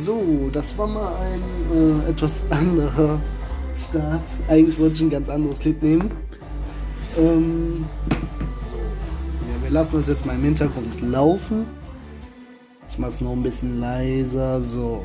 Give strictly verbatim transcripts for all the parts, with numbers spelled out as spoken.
So, das war mal ein äh, etwas anderer Start. Eigentlich wollte ich ein ganz anderes Lied nehmen. Ähm, so. Ja, wir lassen das jetzt mal im Hintergrund laufen. Ich mache es noch ein bisschen leiser. So.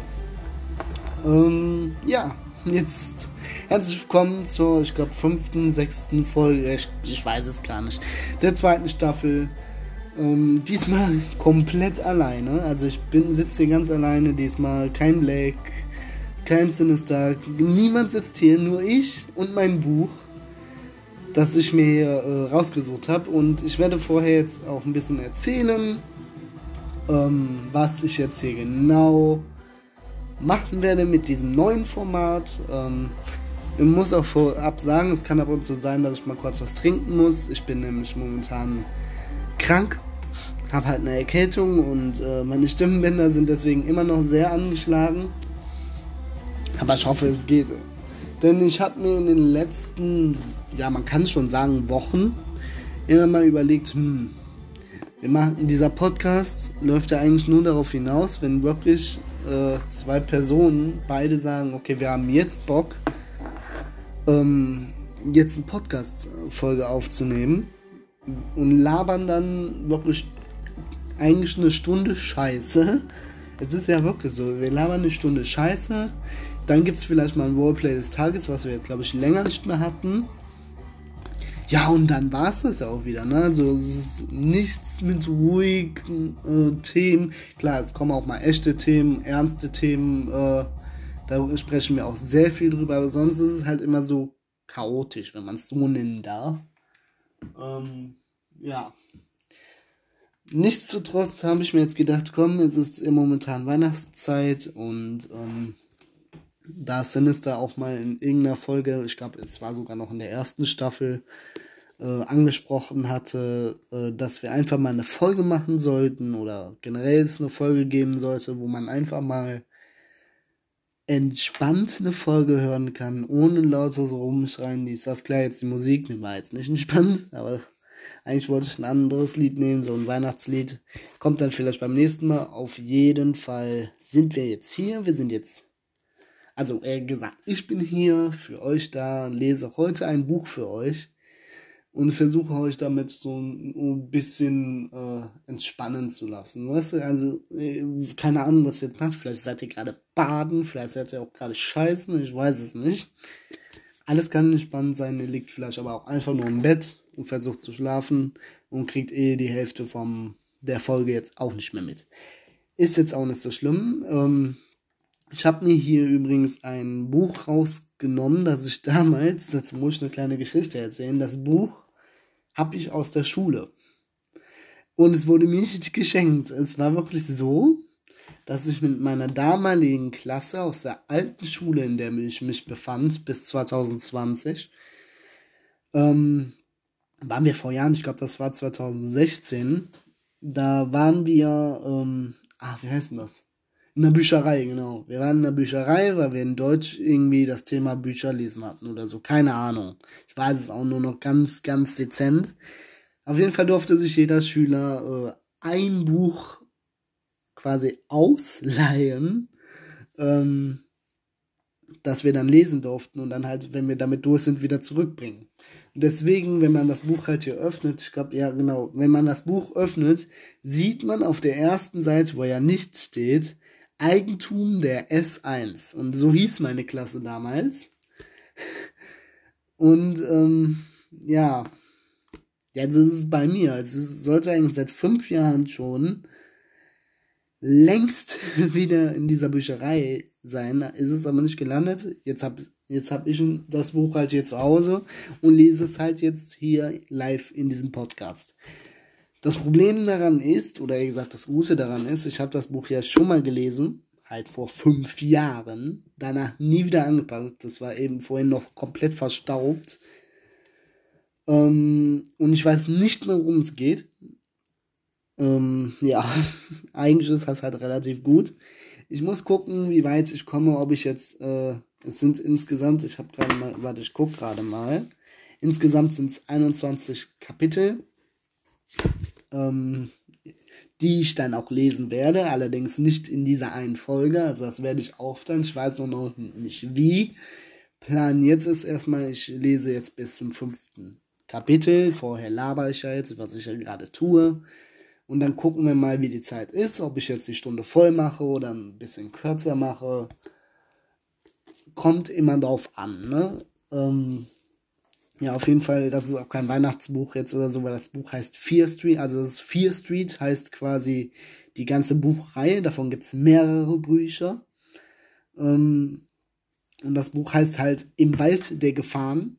Ähm, ja, jetzt herzlich willkommen zur, ich glaube, fünften, sechsten Folge. Ich, ich weiß es gar nicht. Der zweiten Staffel. Ähm, diesmal komplett alleine. Also ich bin sitze hier ganz alleine. Diesmal kein Black, kein Sinister. Niemand sitzt hier, nur ich und mein Buch, das ich mir hier äh, rausgesucht habe. Und ich werde vorher jetzt auch ein bisschen erzählen, ähm, was ich jetzt hier genau machen werde mit diesem neuen Format. Ähm, ich muss auch vorab sagen, es kann ab und zu sein, dass ich mal kurz was trinken muss. Ich bin nämlich momentan krank, habe halt eine Erkältung und äh, meine Stimmbänder sind deswegen immer noch sehr angeschlagen. Aber ich hoffe, es geht. Denn ich habe mir in den letzten, ja, man kann schon sagen, Wochen immer mal überlegt, hm, wir machen, dieser Podcast läuft ja eigentlich nur darauf hinaus, wenn wirklich äh, zwei Personen beide sagen, okay, wir haben jetzt Bock, ähm, jetzt eine Podcast-Folge aufzunehmen. Und labern dann wirklich eigentlich eine Stunde Scheiße. Es ist ja wirklich so, wir labern eine Stunde Scheiße. Dann gibt es vielleicht mal ein Roleplay des Tages, was wir jetzt, glaube ich, länger nicht mehr hatten. Ja, und dann war es das ja auch wieder, ne? Also es ist nichts mit ruhigen äh, Themen. Klar, es kommen auch mal echte Themen, ernste Themen. Äh, da sprechen wir auch sehr viel drüber. Aber sonst ist es halt immer so chaotisch, wenn man es so nennen darf. Ähm, ja. Nichtsdestotrotz habe ich mir jetzt gedacht, komm, es ist momentan Weihnachtszeit und ähm, da Sinister auch mal in irgendeiner Folge, ich glaube, es war sogar noch in der ersten Staffel, äh, angesprochen hatte, äh, dass wir einfach mal eine Folge machen sollten oder generell es eine Folge geben sollte, wo man einfach mal entspannt eine Folge hören kann, ohne lauter so rumschreien. Die ist das klar, jetzt die Musik, die war jetzt nicht entspannt, aber eigentlich wollte ich ein anderes Lied nehmen, so ein Weihnachtslied. Kommt dann vielleicht beim nächsten Mal. Auf jeden Fall sind wir jetzt hier. Wir sind jetzt, also eher gesagt, ich bin hier für euch da, lese heute ein Buch für euch und versuche euch damit so ein bisschen äh, entspannen zu lassen. Weißt du, also äh, keine Ahnung, was ihr jetzt macht. Vielleicht seid ihr gerade baden, vielleicht seid ihr auch gerade scheißen, ich weiß es nicht. Alles kann entspannt sein, ihr liegt vielleicht aber auch einfach nur im Bett und versucht zu schlafen und kriegt eh die Hälfte vom der Folge jetzt auch nicht mehr mit. Ist jetzt auch nicht so schlimm. Ähm, ich habe mir hier übrigens ein Buch rausgenommen, das ich damals, dazu muss ich eine kleine Geschichte erzählen, das Buch habe ich aus der Schule. Und es wurde mir nicht geschenkt. Es war wirklich so, dass ich mit meiner damaligen Klasse aus der alten Schule, in der ich mich befand, bis zwanzig zwanzig, ähm, waren wir vor Jahren, ich glaube, das war zwanzig sechzehn, da waren wir, ähm, ah, wie heißt denn das? In der Bücherei, genau. Wir waren in der Bücherei, weil wir in Deutsch irgendwie das Thema Bücher lesen hatten oder so. Keine Ahnung. Ich weiß es auch nur noch ganz, ganz dezent. Auf jeden Fall durfte sich jeder Schüler äh, ein Buch quasi ausleihen, ähm, das wir dann lesen durften und dann halt, wenn wir damit durch sind, wieder zurückbringen. Und deswegen, wenn man das Buch halt hier öffnet, ich glaube, ja genau, wenn man das Buch öffnet, sieht man auf der ersten Seite, wo ja nichts steht, Eigentum der S eins. Und so hieß meine Klasse damals. Und ähm, ja, jetzt ist es bei mir. Es sollte eigentlich seit fünf Jahren schon längst wieder in dieser Bücherei sein, ist es aber nicht gelandet. Jetzt habe jetzt hab ich das Buch halt hier zu Hause und lese es halt jetzt hier live in diesem Podcast. Das Problem daran ist, oder eher gesagt das Gute daran ist, ich habe das Buch ja schon mal gelesen, halt vor fünf Jahren, danach nie wieder angepackt. Das war eben vorhin noch komplett verstaubt. Ähm, und ich weiß nicht mehr, worum es geht. Ähm, ja, eigentlich ist das halt relativ gut. Ich muss gucken, wie weit ich komme, ob ich jetzt, äh, es sind insgesamt, ich habe gerade mal, warte, ich gucke gerade mal, insgesamt sind es einundzwanzig Kapitel, ähm, die ich dann auch lesen werde, allerdings nicht in dieser einen Folge, also das werde ich aufteilen, ich weiß noch nicht wie. Plan jetzt ist erstmal, ich lese jetzt bis zum fünften Kapitel, vorher laber ich ja jetzt, was ich ja gerade tue, und dann gucken wir mal, wie die Zeit ist, ob ich jetzt die Stunde voll mache oder ein bisschen kürzer mache, kommt immer drauf an, ne, ähm, ja, auf jeden Fall, das ist auch kein Weihnachtsbuch jetzt oder so, weil das Buch heißt Fear Street. Also das Fear Street heißt quasi die ganze Buchreihe. Davon gibt es mehrere Bücher. Ähm, und das Buch heißt halt Im Wald der Gefahren.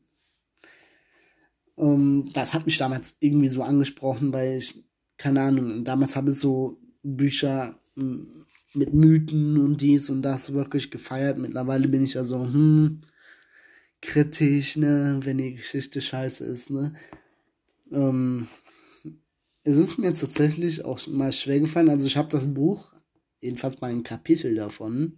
Ähm, das hat mich damals irgendwie so angesprochen, weil ich, keine Ahnung, damals habe ich so Bücher m, mit Mythen und dies und das wirklich gefeiert. Mittlerweile bin ich ja so, hm... kritisch, ne, wenn die Geschichte scheiße ist, ne. Ähm, es ist mir tatsächlich auch mal schwer gefallen, also ich habe das Buch, jedenfalls mal ein Kapitel davon,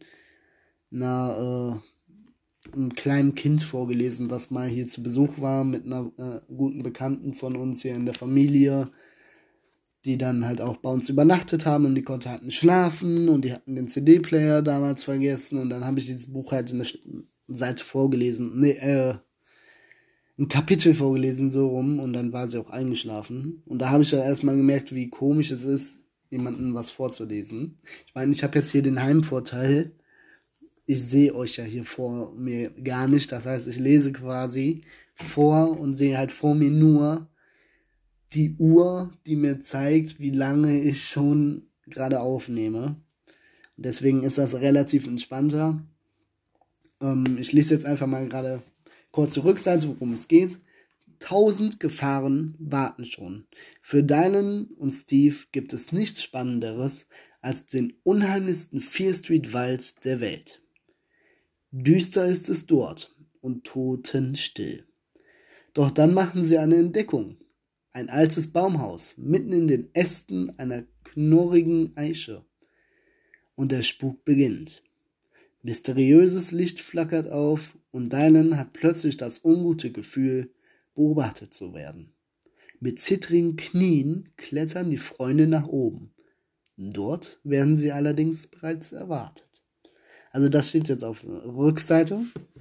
einer, äh, einem kleinen Kind vorgelesen, das mal hier zu Besuch war, mit einer äh, guten Bekannten von uns hier in der Familie, die dann halt auch bei uns übernachtet haben und die konnte halt nicht schlafen und die hatten den C D-Player damals vergessen und dann habe ich dieses Buch halt in der Seite vorgelesen, nee, äh, ein Kapitel vorgelesen, so rum, und dann war sie auch eingeschlafen. Und da habe ich ja erstmal gemerkt, wie komisch es ist, jemandem was vorzulesen. Ich meine, ich habe jetzt hier den Heimvorteil, ich sehe euch ja hier vor mir gar nicht, das heißt, ich lese quasi vor und sehe halt vor mir nur die Uhr, die mir zeigt, wie lange ich schon gerade aufnehme. Und deswegen ist das relativ entspannter. Ähm, ich lese jetzt einfach mal gerade kurze Rückseite, worum es geht. Tausend Gefahren warten schon. Für Dylan und Steve gibt es nichts Spannenderes als den unheimlichsten Fear Street Wald der Welt. Düster ist es dort und totenstill. Doch dann machen sie eine Entdeckung. Ein altes Baumhaus mitten in den Ästen einer knorrigen Eiche. Und der Spuk beginnt. Mysteriöses Licht flackert auf und Dylan hat plötzlich das ungute Gefühl, beobachtet zu werden. Mit zittrigen Knien klettern die Freunde nach oben. Dort werden sie allerdings bereits erwartet. Also das steht jetzt auf der Rückseite.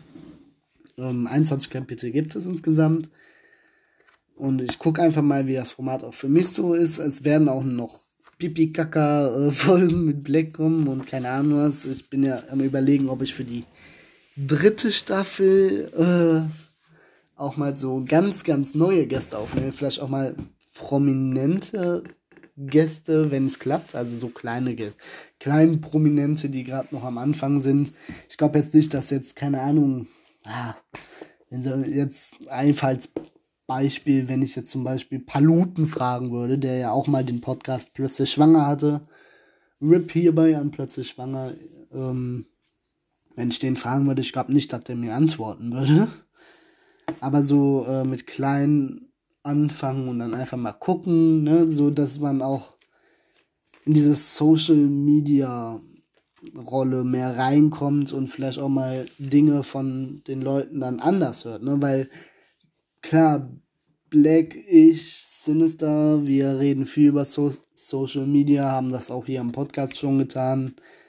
Ähm, einundzwanzig Kapitel gibt es insgesamt. Und ich gucke einfach mal, wie das Format auch für mich so ist. Es werden auch noch Pipi-Kaka-Folgen mit Black kommen und keine Ahnung was. Ich bin ja am Überlegen, ob ich für die dritte Staffel äh, auch mal so ganz, ganz neue Gäste aufnehme. Vielleicht auch mal prominente Gäste, wenn es klappt. Also so kleine, kleine Prominente, die gerade noch am Anfang sind. Ich glaube jetzt nicht, dass jetzt, keine Ahnung, ah, wenn sie jetzt einfach als Beispiel, wenn ich jetzt zum Beispiel Paluten fragen würde, der ja auch mal den Podcast Plötzlich Schwanger hatte. Rip hierbei an Plötzlich Schwanger. Ähm, wenn ich den fragen würde, ich glaube nicht, dass der mir antworten würde. Aber so äh, mit kleinen anfangen und dann einfach mal gucken, ne, so dass man auch in diese Social Media Rolle mehr reinkommt und vielleicht auch mal Dinge von den Leuten dann anders hört, ne, weil klar, Black, ich, Sinister, wir reden viel über so- Social Media, haben das auch hier im Podcast schon getan.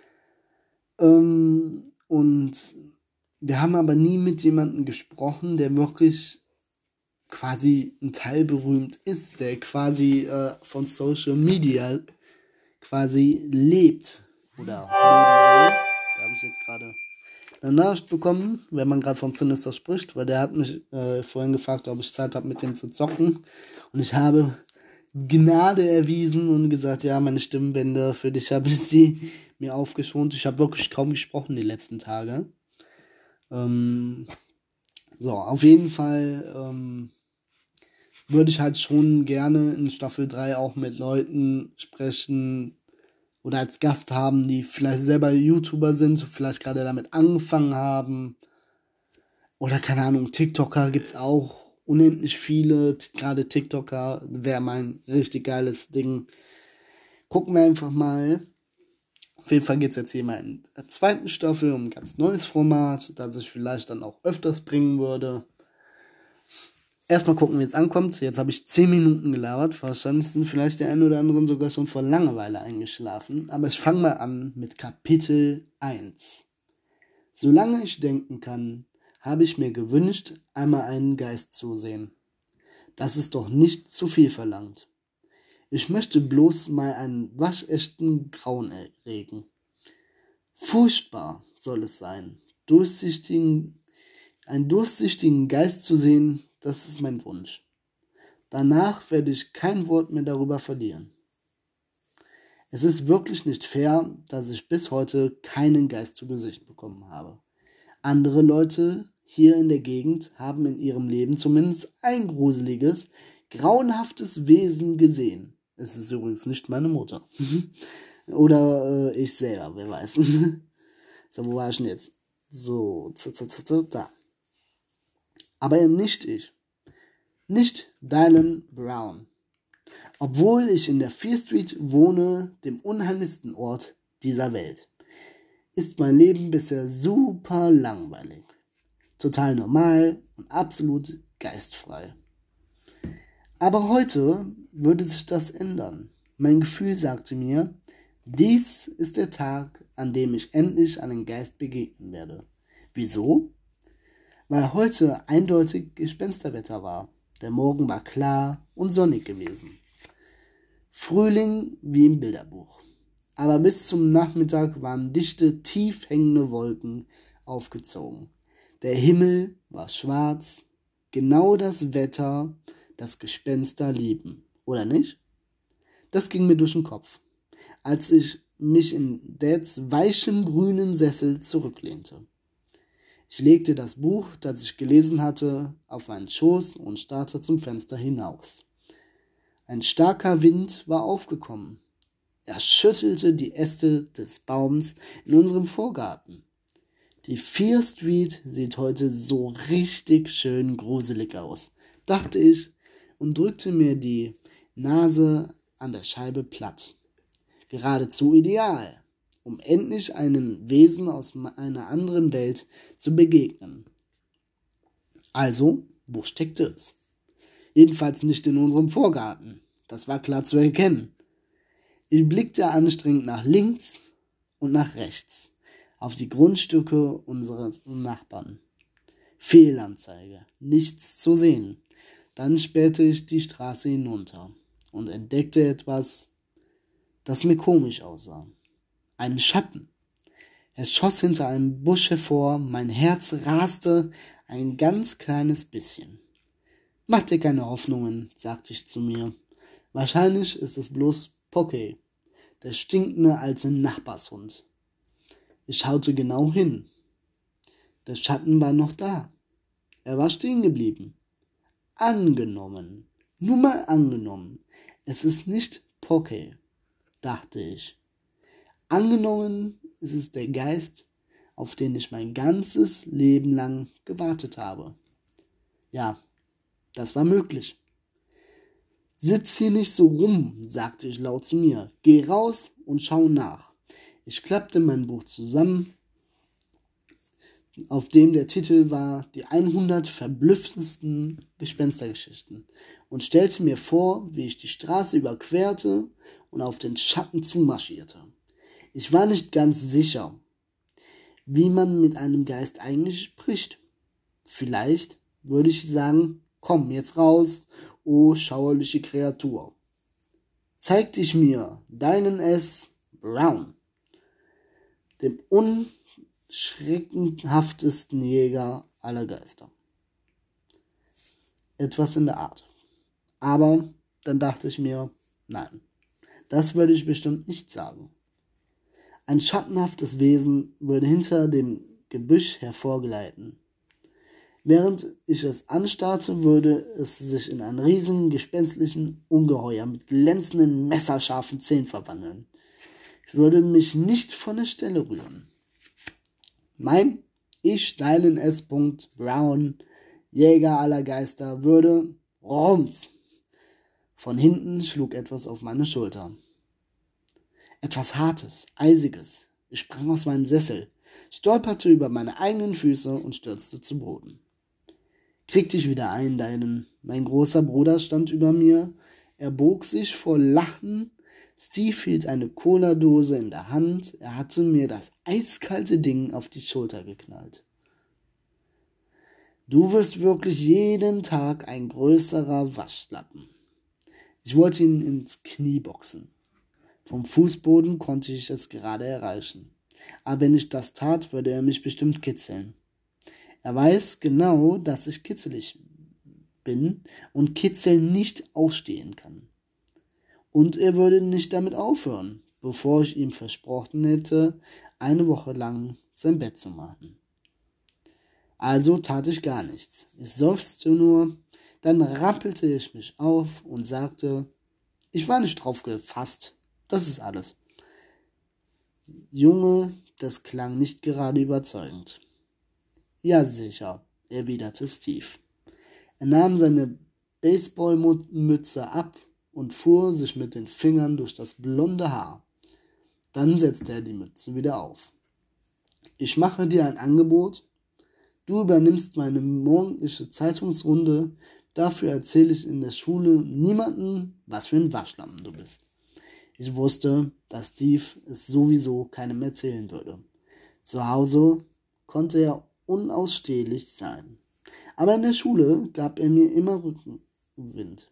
Ähm, und wir haben aber nie mit jemandem gesprochen, der wirklich quasi ein Teil berühmt ist, der quasi äh, von Social Media quasi lebt oder leben will. Da habe ich jetzt gerade eine Nachricht bekommen, wenn man gerade von Sinister spricht, weil der hat mich äh, vorhin gefragt, ob ich Zeit habe, mit dem zu zocken. Und ich habe Gnade erwiesen und gesagt, ja, meine Stimmbänder, für dich habe ich sie mir aufgeschont. Ich habe wirklich kaum gesprochen die letzten Tage. Ähm, so, auf jeden Fall ähm, würde ich halt schon gerne in Staffel drei auch mit Leuten sprechen oder als Gast haben, die vielleicht selber YouTuber sind, vielleicht gerade damit angefangen haben. Oder keine Ahnung, TikToker gibt's auch unendlich viele. Gerade TikToker wäre mein richtig geiles Ding. Gucken wir einfach mal. Auf jeden Fall geht's jetzt hier mal in der zweiten Staffel um ein ganz neues Format, das ich vielleicht dann auch öfters bringen würde. erstmal gucken, wie es ankommt. Jetzt habe ich zehn Minuten gelabert. Wahrscheinlich sind vielleicht die einen oder anderen sogar schon vor Langeweile eingeschlafen. Aber ich fange mal an mit Kapitel eins. Solange ich denken kann, habe ich mir gewünscht, einmal einen Geist zu sehen. Das ist doch nicht zu viel verlangt. Ich möchte bloß mal einen waschechten Grauen erregen. Furchtbar soll es sein, durchsichtigen, einen durchsichtigen Geist zu sehen, das ist mein Wunsch. Danach werde ich kein Wort mehr darüber verlieren. Es ist wirklich nicht fair, dass ich bis heute keinen Geist zu Gesicht bekommen habe. Andere Leute hier in der Gegend haben in ihrem Leben zumindest ein gruseliges, grauenhaftes Wesen gesehen. Es ist übrigens nicht meine Mutter. Oder äh, ich selber, wer weiß. So, wo war ich denn jetzt? So, z, z, z, z, da. Aber nicht ich. Nicht Dylan Brown. Obwohl ich in der Fear Street wohne, dem unheimlichsten Ort dieser Welt, ist mein Leben bisher super langweilig. Total normal und absolut geistfrei. Aber heute würde sich das ändern. Mein Gefühl sagte mir, dies ist der Tag, an dem ich endlich einem Geist begegnen werde. Wieso? Weil heute eindeutig Gespensterwetter war. Der Morgen war klar und sonnig gewesen. Frühling wie im Bilderbuch. Aber bis zum Nachmittag waren dichte, tief hängende Wolken aufgezogen. Der Himmel war schwarz, genau das Wetter, das Gespenster lieben, oder nicht? Das ging mir durch den Kopf, als ich mich in Dads weichem grünen Sessel zurücklehnte. Ich legte das Buch, das ich gelesen hatte, auf meinen Schoß und starrte zum Fenster hinaus. Ein starker Wind war aufgekommen. Er schüttelte die Äste des Baums in unserem Vorgarten. Die Fear Street sieht heute so richtig schön gruselig aus, dachte ich und drückte mir die Nase an der Scheibe platt. Geradezu ideal, um endlich einem Wesen aus einer anderen Welt zu begegnen. Also, wo steckte es? Jedenfalls nicht in unserem Vorgarten. Das war klar zu erkennen. Ich blickte anstrengend nach links und nach rechts auf die Grundstücke unseres Nachbarn. Fehlanzeige, nichts zu sehen. Dann spähte ich die Straße hinunter und entdeckte etwas, das mir komisch aussah. Einen Schatten. Es schoss hinter einem Busch hervor, mein Herz raste ein ganz kleines bisschen. Mach dir keine Hoffnungen, sagte ich zu mir. Wahrscheinlich ist es bloß Pocky, der stinkende alte Nachbarshund. Ich schaute genau hin. Der Schatten war noch da. Er war stehen geblieben. Angenommen, nur mal angenommen, es ist nicht Pocky, dachte ich. Angenommen, es ist der Geist, auf den ich mein ganzes Leben lang gewartet habe. Ja, das war möglich. Sitz hier nicht so rum, sagte ich laut zu mir. Geh raus und schau nach. Ich klappte mein Buch zusammen, auf dem der Titel war Die hundert verblüffendsten Gespenstergeschichten, und stellte mir vor, wie ich die Straße überquerte und auf den Schatten zumarschierte. Ich war nicht ganz sicher, wie man mit einem Geist eigentlich spricht. Vielleicht würde ich sagen, komm jetzt raus, o schauerliche Kreatur. Zeig dich mir, deinen S. Brown, dem unschreckenhaftesten Jäger aller Geister. Etwas in der Art. Aber dann dachte ich mir, nein, das würde ich bestimmt nicht sagen. Ein schattenhaftes Wesen würde hinter dem Gebüsch hervorgleiten. Während ich es anstarrte, würde es sich in einen riesigen, gespenstlichen Ungeheuer mit glänzenden, messerscharfen Zähnen verwandeln. Ich würde mich nicht von der Stelle rühren. Mein Ich, Dylan S. Brown, Jäger aller Geister, würde Rums. Von hinten schlug etwas auf meine Schulter. Etwas Hartes, Eisiges. Ich sprang aus meinem Sessel, stolperte über meine eigenen Füße und stürzte zu Boden. Krieg dich wieder ein, deinen. Mein großer Bruder stand über mir. Er bog sich vor Lachen. Steve hielt eine Cola-Dose in der Hand. Er hatte mir das eiskalte Ding auf die Schulter geknallt. Du wirst wirklich jeden Tag ein größerer Waschlappen. Ich wollte ihn ins Knie boxen. Vom Fußboden konnte ich es gerade erreichen. Aber wenn ich das tat, würde er mich bestimmt kitzeln. Er weiß genau, dass ich kitzelig bin und Kitzeln nicht ausstehen kann. Und er würde nicht damit aufhören, bevor ich ihm versprochen hätte, eine Woche lang sein Bett zu machen. Also tat ich gar nichts. Ich seufzte nur, dann rappelte ich mich auf und sagte, ich war nicht drauf gefasst, das ist alles. Junge, das klang nicht gerade überzeugend. Ja, sicher, erwiderte Steve. Er nahm seine Baseballmütze ab und fuhr sich mit den Fingern durch das blonde Haar. Dann setzte er die Mütze wieder auf. Ich mache dir ein Angebot. Du übernimmst meine morgendliche Zeitungsrunde. Dafür erzähle ich in der Schule niemandem, was für ein Waschlappen du bist. Ich wusste, dass Steve es sowieso keinem erzählen würde. Zu Hause konnte er unausstehlich sein. Aber in der Schule gab er mir immer Rückenwind.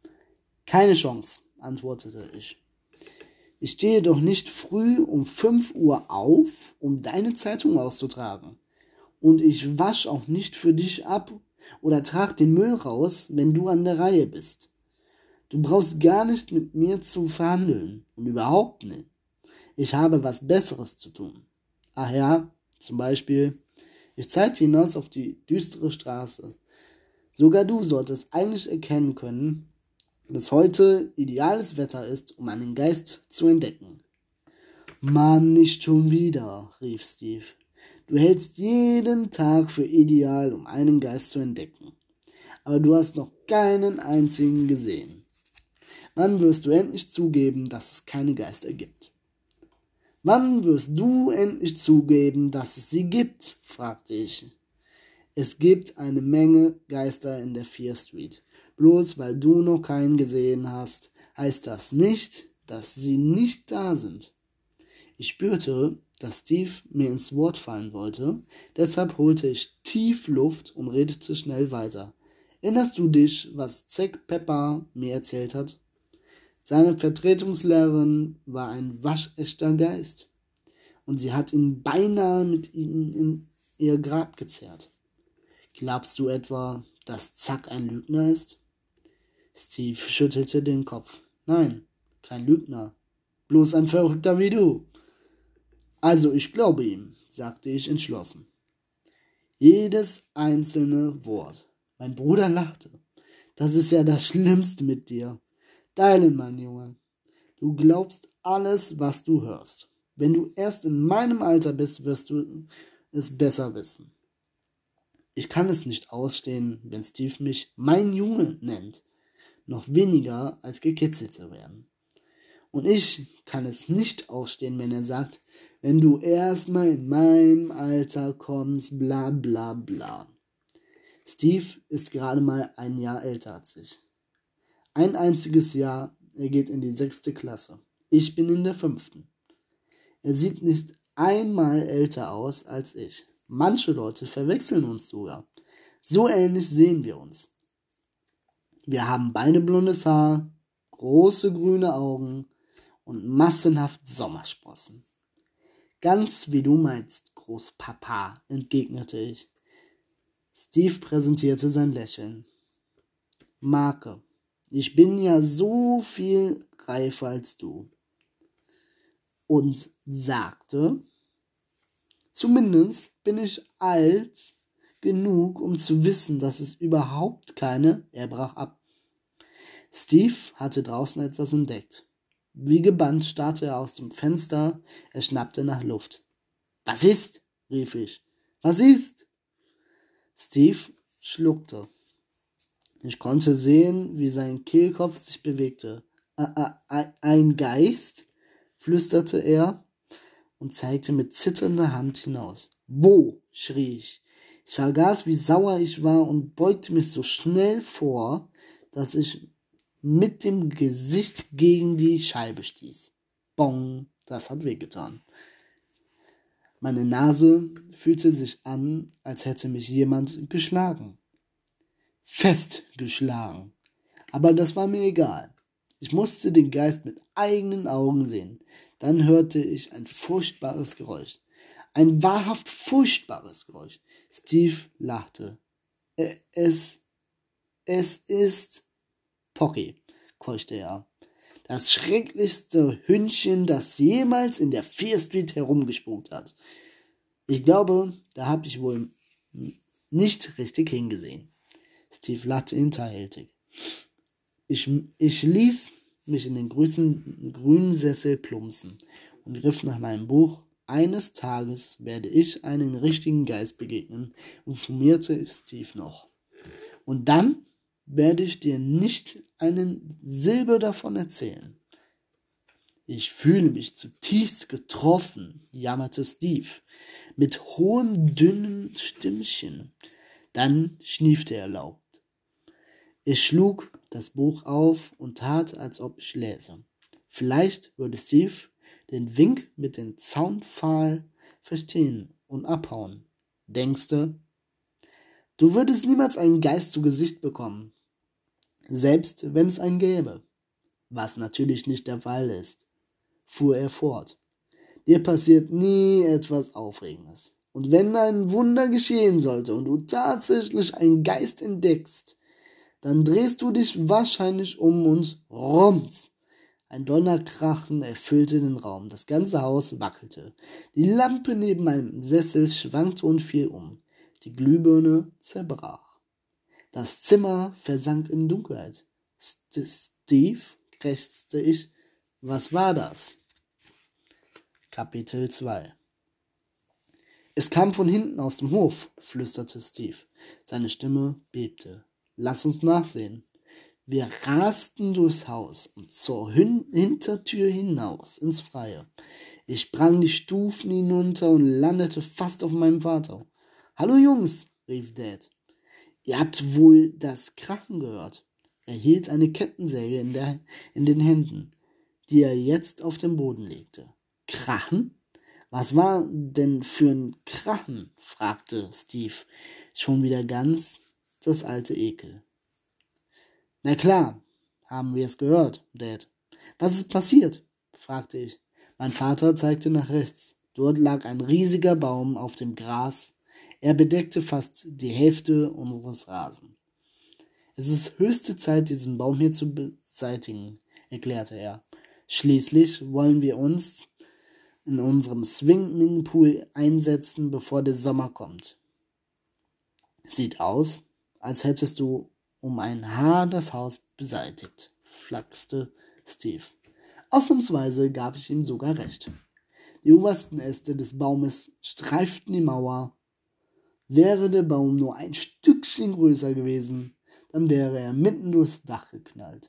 Keine Chance, antwortete ich. Ich stehe doch nicht früh um fünf Uhr auf, um deine Zeitung auszutragen. Und ich wasche auch nicht für dich ab oder trage den Müll raus, wenn du an der Reihe bist. Du brauchst gar nicht mit mir zu verhandeln und überhaupt nicht. Ich habe was Besseres zu tun. Ach ja, zum Beispiel, ich zeigte hinaus auf die düstere Straße. Sogar du solltest eigentlich erkennen können, dass heute ideales Wetter ist, um einen Geist zu entdecken. Mann, nicht schon wieder, rief Steve. Du hältst jeden Tag für ideal, um einen Geist zu entdecken. Aber du hast noch keinen einzigen gesehen. Wann wirst du endlich zugeben, dass es keine Geister gibt? Wann wirst du endlich zugeben, dass es sie gibt? Fragte ich. Es gibt eine Menge Geister in der Fear Street. Bloß weil du noch keinen gesehen hast, heißt das nicht, dass sie nicht da sind. Ich spürte, dass Steve mir ins Wort fallen wollte, deshalb holte ich tief Luft und redete schnell weiter. Erinnerst du dich, was Zack Pepper mir erzählt hat? Seine Vertretungslehrerin war ein waschechter Geist und sie hat ihn beinahe mit ihm in ihr Grab gezerrt. Glaubst du etwa, dass Zack ein Lügner ist? Steve schüttelte den Kopf. Nein, kein Lügner. Bloß ein Verrückter wie du. Also ich glaube ihm, sagte ich entschlossen. Jedes einzelne Wort. Mein Bruder lachte. Das ist ja das Schlimmste mit dir. Dylan, mein Junge. Du glaubst alles, was du hörst. Wenn du erst in meinem Alter bist, wirst du es besser wissen. Ich kann es nicht ausstehen, wenn Steve mich mein Junge nennt. Noch weniger als gekitzelt zu werden. Und ich kann es nicht ausstehen, wenn er sagt, wenn du erstmal in meinem Alter kommst, bla bla bla. Steve ist gerade mal ein Jahr älter als ich. Ein einziges Jahr, er geht in die sechste Klasse. Ich bin in der fünften. Er sieht nicht einmal älter aus als ich. Manche Leute verwechseln uns sogar. So ähnlich sehen wir uns. Wir haben beide blondes Haar, große grüne Augen und massenhaft Sommersprossen. Ganz wie du meinst, Großpapa, entgegnete ich. Steve präsentierte sein Lächeln. Marke, ich bin ja so viel reifer als du. Und sagte, zumindest bin ich alt genug, um zu wissen, dass es überhaupt keine, er brach ab. Steve hatte draußen etwas entdeckt. Wie gebannt starrte er aus dem Fenster, er schnappte nach Luft. Was ist? Rief ich. Was ist? Steve schluckte. Ich konnte sehen, wie sein Kehlkopf sich bewegte. Ein Geist? Flüsterte er und zeigte mit zitternder Hand hinaus. Wo? Schrie ich. Ich vergaß, wie sauer ich war und beugte mich so schnell vor, dass ich mit dem Gesicht gegen die Scheibe stieß. Bong, das hat wehgetan. Meine Nase fühlte sich an, als hätte mich jemand geschlagen. Fest geschlagen. Aber das war mir egal. Ich musste den Geist mit eigenen Augen sehen. Dann hörte ich ein furchtbares Geräusch. Ein wahrhaft furchtbares Geräusch. Steve lachte. Es, es ist Pocky, keuchte er. Das schrecklichste Hündchen, das jemals in der Fear Street herumgespukt hat. Ich glaube, da habe ich wohl nicht richtig hingesehen. Steve lachte hinterhältig. Ich, ich ließ mich in den grüßen, grünen Sessel plumpsen und griff nach meinem Buch. Eines Tages werde ich einen richtigen Geist begegnen, informierte Steve noch. Und dann werde ich dir nicht einen Silber davon erzählen. Ich fühle mich zutiefst getroffen, jammerte Steve, mit hohem, dünnem Stimmchen. Dann schniefte er laut. Ich schlug das Buch auf und tat, als ob ich lese. Vielleicht würde Steve den Wink mit dem Zaunpfahl verstehen und abhauen. Denkste, du würdest niemals einen Geist zu Gesicht bekommen, selbst wenn es einen gäbe. Was natürlich nicht der Fall ist, fuhr er fort. Dir passiert nie etwas Aufregendes. Und wenn ein Wunder geschehen sollte und du tatsächlich einen Geist entdeckst, dann drehst du dich wahrscheinlich um und rums. Ein Donnerkrachen erfüllte den Raum. Das ganze Haus wackelte. Die Lampe neben meinem Sessel schwankte und fiel um. Die Glühbirne zerbrach. Das Zimmer versank in Dunkelheit. Steve, krächzte ich, was war das? Kapitel zwei. Es kam von hinten aus dem Hof, flüsterte Steve. Seine Stimme bebte. Lass uns nachsehen. Wir rasten durchs Haus und zur Hin- Hintertür hinaus ins Freie. Ich sprang die Stufen hinunter und landete fast auf meinem Vater. »Hallo Jungs«, rief Dad. »Ihr habt wohl das Krachen gehört.« Er hielt eine Kettensäge in, der, in den Händen, die er jetzt auf den Boden legte. »Krachen? Was war denn für ein Krachen?« fragte Steve, schon wieder ganz das alte Ekel. »Na klar, haben wir es gehört, Dad. Was ist passiert?« fragte ich. Mein Vater zeigte nach rechts. Dort lag ein riesiger Baum auf dem Gras. Er bedeckte fast die Hälfte unseres Rasens. »Es ist höchste Zeit, diesen Baum hier zu beseitigen«, erklärte er. »Schließlich wollen wir uns in unserem Swimmingpool einsetzen, bevor der Sommer kommt. Sieht aus, als hättest du um ein Haar das Haus beseitigt«, flachste Steve. Ausnahmsweise gab ich ihm sogar recht. Die obersten Äste des Baumes streiften die Mauer. Wäre der Baum nur ein Stückchen größer gewesen, dann wäre er mitten durchs Dach geknallt.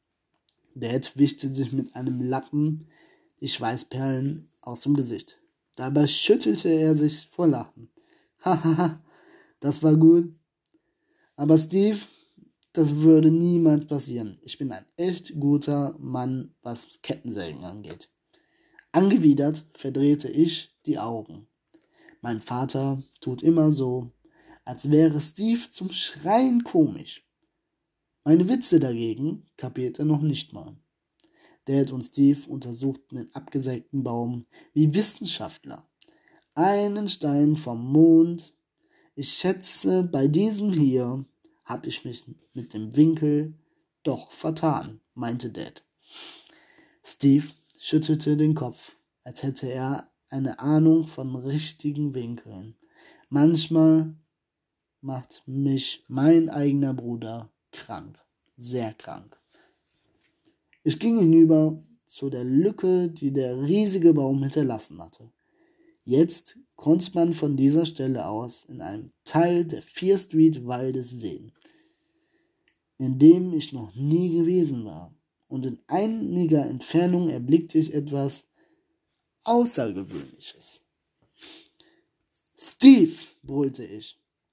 Dad wischte sich mit einem Lappen die Schweißperlen aus dem Gesicht. Dabei schüttelte er sich vor Lachen. Hahaha, das war gut. Aber Steve, das würde niemals passieren. Ich bin ein echt guter Mann, was Kettensägen angeht. Angewidert verdrehte ich die Augen. Mein Vater tut immer so, als wäre Steve zum Schreien komisch. Meine Witze dagegen kapiert er noch nicht mal. Dad und Steve untersuchten den abgesägten Baum wie Wissenschaftler. Einen Stein vom Mond. Ich schätze, bei diesem hier habe ich mich mit dem Winkel doch vertan, meinte Dad. Steve schüttelte den Kopf, als hätte er eine Ahnung von richtigen Winkeln. Manchmal macht mich mein eigener Bruder krank, sehr krank. Ich ging hinüber zu der Lücke, die der riesige Baum hinterlassen hatte. Jetzt konnte man von dieser Stelle aus in einem Teil der Fear Street Waldes sehen, in dem ich noch nie gewesen war, und in einiger Entfernung erblickte ich etwas Außergewöhnliches. »Steve«, brüllte ich.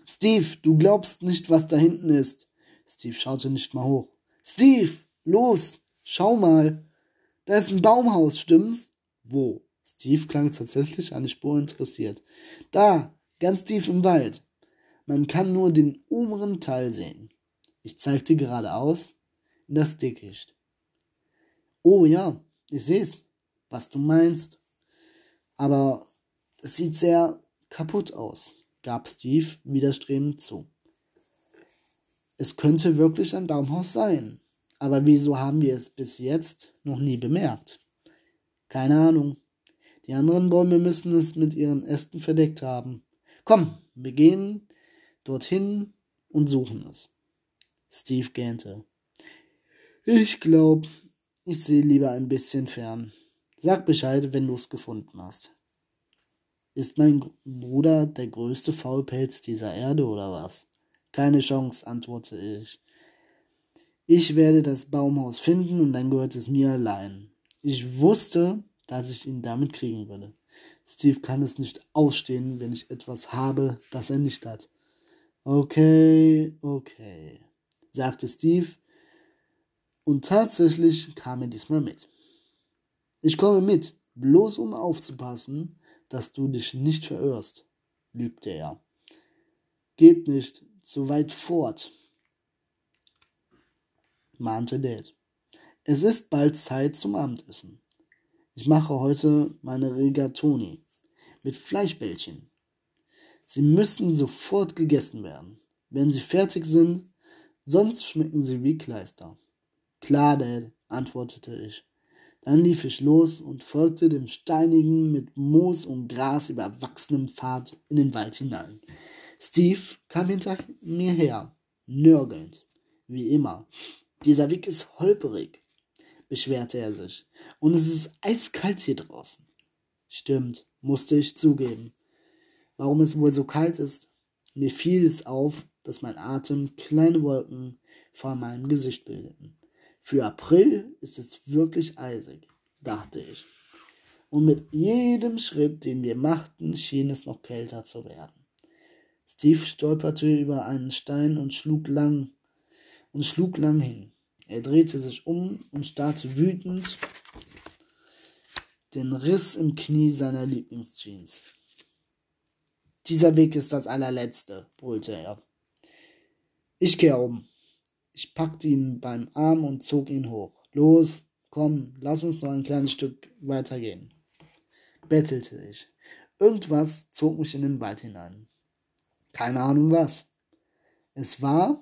Steve, du glaubst nicht, was da hinten ist. Steve schaute nicht mal hoch. Steve, los, schau mal. Da ist ein Baumhaus, stimmt's? Wo? Steve klang tatsächlich an die Spur interessiert. Da, ganz tief im Wald. Man kann nur den oberen Teil sehen. Ich zeigte geradeaus in das Dickicht. Oh ja, ich seh's, was du meinst. Aber es sieht sehr kaputt aus, gab Steve widerstrebend zu. Es könnte wirklich ein Baumhaus sein. Aber wieso haben wir es bis jetzt noch nie bemerkt? Keine Ahnung. Die anderen Bäume müssen es mit ihren Ästen verdeckt haben. Komm, wir gehen dorthin und suchen es. Steve gähnte. Ich glaub, ich sehe lieber ein bisschen fern. Sag Bescheid, wenn du es gefunden hast. Ist mein Bruder der größte Faulpelz dieser Erde oder was? Keine Chance, antwortete ich. Ich werde das Baumhaus finden und dann gehört es mir allein. Ich wusste, dass ich ihn damit kriegen würde. Steve kann es nicht ausstehen, wenn ich etwas habe, das er nicht hat. Okay, okay, sagte Steve, und tatsächlich kam er diesmal mit. Ich komme mit, bloß um aufzupassen, dass du dich nicht verirrst, lügte er. Geht nicht, zu weit fort, mahnte Dad. Es ist bald Zeit zum Abendessen. Ich mache heute meine Rigatoni mit Fleischbällchen. Sie müssen sofort gegessen werden, wenn sie fertig sind, sonst schmecken sie wie Kleister. Klar, Dad, antwortete ich. Dann lief ich los und folgte dem steinigen, mit Moos und Gras überwachsenen Pfad in den Wald hinein. Steve kam hinter mir her, nörgelnd, wie immer. Dieser Weg ist holperig, beschwerte er sich, und es ist eiskalt hier draußen. Stimmt, musste ich zugeben. Warum es wohl so kalt ist? Mir fiel es auf, dass mein Atem kleine Wolken vor meinem Gesicht bildeten. Für April ist es wirklich eisig, dachte ich. Und mit jedem Schritt, den wir machten, schien es noch kälter zu werden. Steve stolperte über einen Stein und schlug lang und schlug lang hin. Er drehte sich um und starrte wütend den Riss im Knie seiner Lieblingsjeans. Dieser Weg ist das allerletzte, brüllte er. Ich kehr um. Ich packte ihn beim Arm und zog ihn hoch. Los, komm, lass uns noch ein kleines Stück weitergehen, bettelte ich. Irgendwas zog mich in den Wald hinein. Keine Ahnung was. Es war,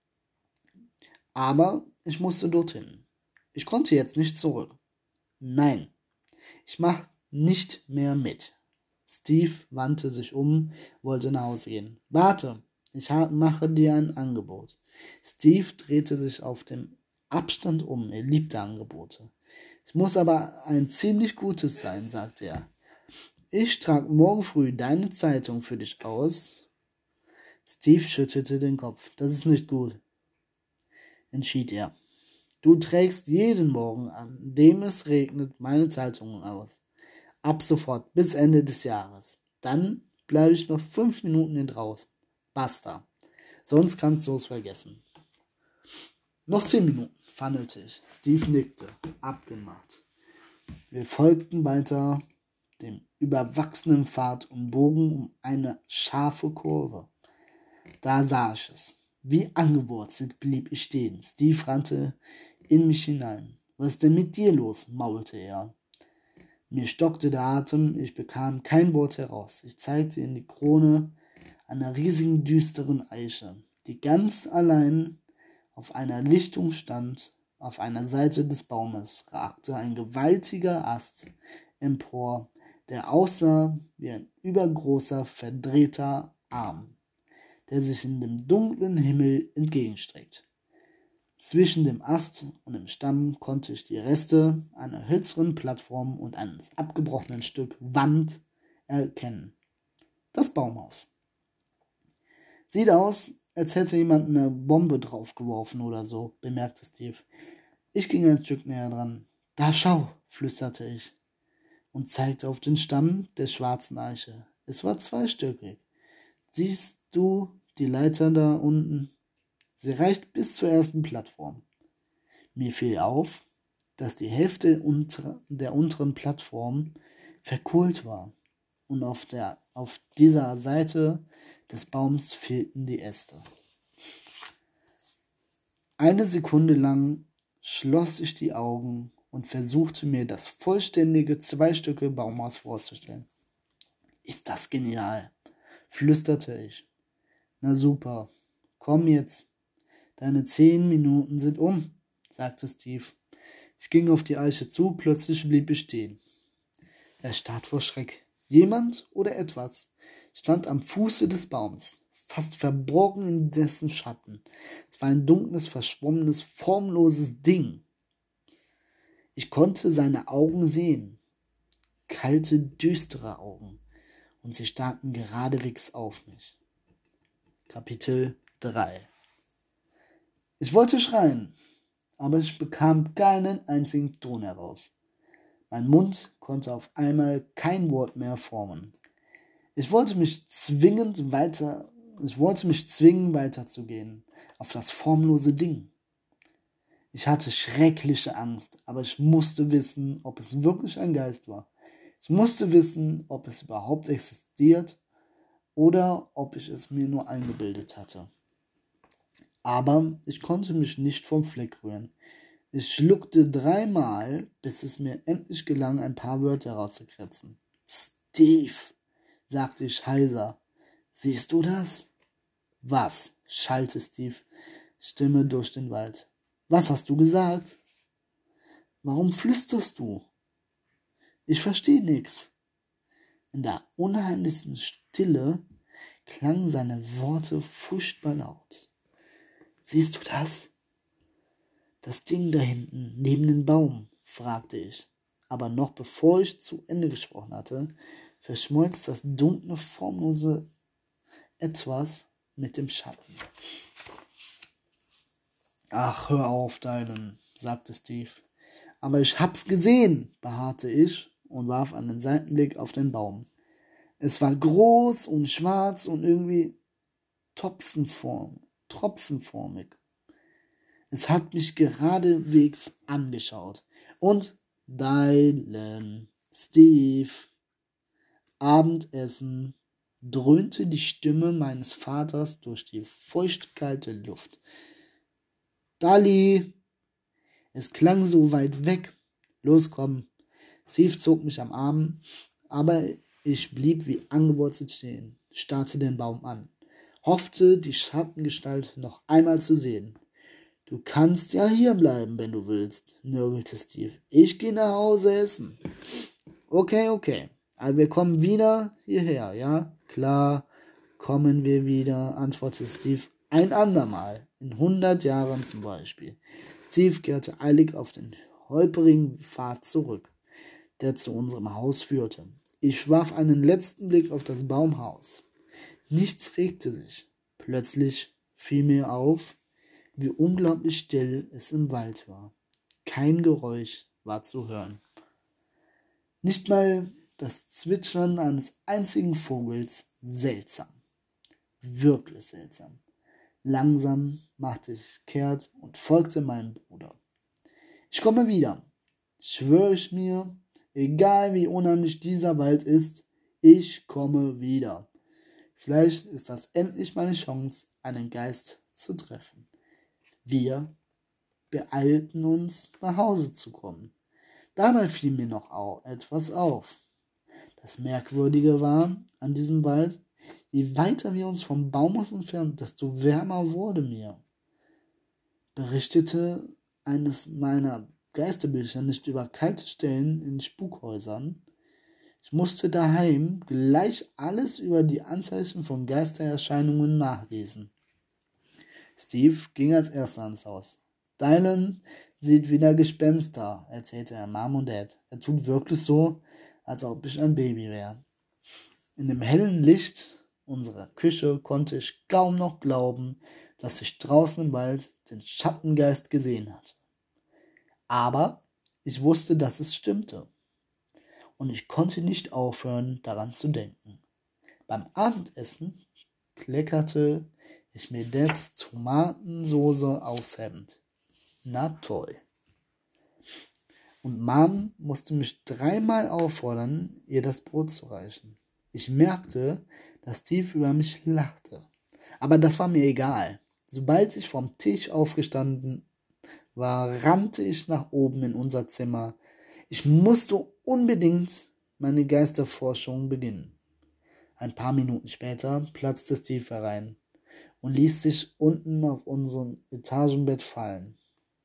aber ich musste dorthin. Ich konnte jetzt nicht zurück. Nein, ich mach nicht mehr mit. Steve wandte sich um, wollte nach Hause gehen. Warte, ich mache dir ein Angebot. Steve drehte sich auf dem Abstand um. Er liebte Angebote. Es muss aber ein ziemlich gutes sein, sagte er. Ich trage morgen früh deine Zeitung für dich aus. Steve schüttelte den Kopf. Das ist nicht gut, entschied er. Du trägst jeden Morgen, an dem es regnet, meine Zeitungen aus. Ab sofort bis Ende des Jahres. Dann bleibe ich noch fünf Minuten hier draußen. Basta. Sonst kannst du es vergessen. Noch zehn Minuten, fandelte ich. Steve nickte. Abgemacht. Wir folgten weiter dem überwachsenen Pfad und bogen um eine scharfe Kurve. Da sah ich es. Wie angewurzelt blieb ich stehen. Steve rannte in mich hinein. Was ist denn mit dir los? Maulte er. Mir stockte der Atem, ich bekam kein Wort heraus. Ich zeigte in die Krone einer riesigen, düsteren Eiche, die ganz allein auf einer Lichtung stand. Auf einer Seite des Baumes ragte ein gewaltiger Ast empor, der aussah wie ein übergroßer, verdrehter Arm, der sich in dem dunklen Himmel entgegenstreckt. Zwischen dem Ast und dem Stamm konnte ich die Reste einer hölzernen Plattform und eines abgebrochenen Stück Wand erkennen. Das Baumhaus. Sieht aus, als hätte jemand eine Bombe draufgeworfen oder so, bemerkte Steve. Ich ging ein Stück näher dran. Da schau, flüsterte ich und zeigte auf den Stamm der schwarzen Eiche. Es war zweistöckig. Siehst du die Leiter da unten. Sie reicht bis zur ersten Plattform. Mir fiel auf, dass die Hälfte unter, der unteren Plattform verkohlt war und auf, der, auf dieser Seite des Baums fehlten die Äste. Eine Sekunde lang schloss ich die Augen und versuchte mir das vollständige Zwei-Stücke Baumhaus vorzustellen. Ist das genial, flüsterte ich. Na super, komm jetzt. Deine zehn Minuten sind um, sagte Steve. Ich ging auf die Eiche zu, plötzlich blieb ich stehen. Er starrt vor Schreck. Jemand oder etwas stand am Fuße des Baums, fast verborgen in dessen Schatten. Es war ein dunkles, verschwommenes, formloses Ding. Ich konnte seine Augen sehen, kalte, düstere Augen, und sie starrten geradewegs auf mich. Kapitel drei. Ich wollte schreien, aber ich bekam keinen einzigen Ton heraus. Mein Mund konnte auf einmal kein Wort mehr formen. Ich wollte mich zwingend weiter, ich wollte mich zwingen, weiterzugehen, auf das formlose Ding. Ich hatte schreckliche Angst, aber ich musste wissen, ob es wirklich ein Geist war. Ich musste wissen, ob es überhaupt existiert oder ob ich es mir nur eingebildet hatte. Aber ich konnte mich nicht vom Fleck rühren. Ich schluckte dreimal, bis es mir endlich gelang, ein paar Wörter rauszukratzen. Steve, sagte ich heiser. Siehst du das? Was? Schallte Steve Stimme durch den Wald. Was hast du gesagt? Warum flüsterst du? Ich verstehe nichts. In der unheimlichsten Stille klangen seine Worte furchtbar laut. Siehst du das? Das Ding da hinten, neben dem Baum, fragte ich. Aber noch bevor ich zu Ende gesprochen hatte, verschmolz das dunkle, formlose Etwas mit dem Schatten. Ach, hör auf, Dylan, sagte Steve. Aber ich hab's gesehen, beharrte ich und warf einen Seitenblick auf den Baum. Es war groß und schwarz und irgendwie topfenform, tropfenformig. Es hat mich geradewegs angeschaut. Und Dylan, Steve, Abendessen, dröhnte die Stimme meines Vaters durch die feuchtkalte Luft. Dali! Es klang so weit weg. Los, komm. Steve zog mich am Arm, aber ich blieb wie angewurzelt stehen, starrte den Baum an, hoffte, die Schattengestalt noch einmal zu sehen. Du kannst ja hier bleiben, wenn du willst, nörgelte Steve. Ich gehe nach Hause essen. Okay, okay. Aber wir kommen wieder hierher, ja? Klar, kommen wir wieder, antwortete Steve. Ein andermal, in hundert Jahren zum Beispiel. Steve kehrte eilig auf den holprigen Pfad zurück, der zu unserem Haus führte. Ich warf einen letzten Blick auf das Baumhaus. Nichts regte sich. Plötzlich fiel mir auf, wie unglaublich still es im Wald war. Kein Geräusch war zu hören. Nicht mal das Zwitschern eines einzigen Vogels. Seltsam. Wirklich seltsam. Langsam machte ich kehrt und folgte meinem Bruder. Ich komme wieder. Schwöre ich mir, egal wie unheimlich dieser Wald ist, ich komme wieder. Vielleicht ist das endlich meine Chance, einen Geist zu treffen. Wir beeilten uns, nach Hause zu kommen. Dabei fiel mir noch au- etwas auf. Das Merkwürdige war an diesem Wald, je weiter wir uns vom Baumhaus entfernten, desto wärmer wurde mir. Berichtete eines meiner Geisterbücher nicht über kalte Stellen in Spukhäusern. Ich musste daheim gleich alles über die Anzeichen von Geistererscheinungen nachlesen. Steve ging als erster ans Haus. Dylan sieht wieder Gespenster, erzählte er Mom und Dad. Er tut wirklich so, als ob ich ein Baby wäre. In dem hellen Licht unserer Küche konnte ich kaum noch glauben, dass ich draußen im Wald den Schattengeist gesehen hatte. Aber ich wusste, dass es stimmte. Und ich konnte nicht aufhören, daran zu denken. Beim Abendessen kleckerte ich mir jetzt Tomatensoße aushemd. Na toll. Und Mom musste mich dreimal auffordern, ihr das Brot zu reichen. Ich merkte, dass Steve über mich lachte. Aber das war mir egal. Sobald ich vom Tisch aufgestanden war, rannte ich nach oben in unser Zimmer. Ich musste unbedingt meine Geisterforschung beginnen. Ein paar Minuten später platzte Steve herein und ließ sich unten auf unserem Etagenbett fallen.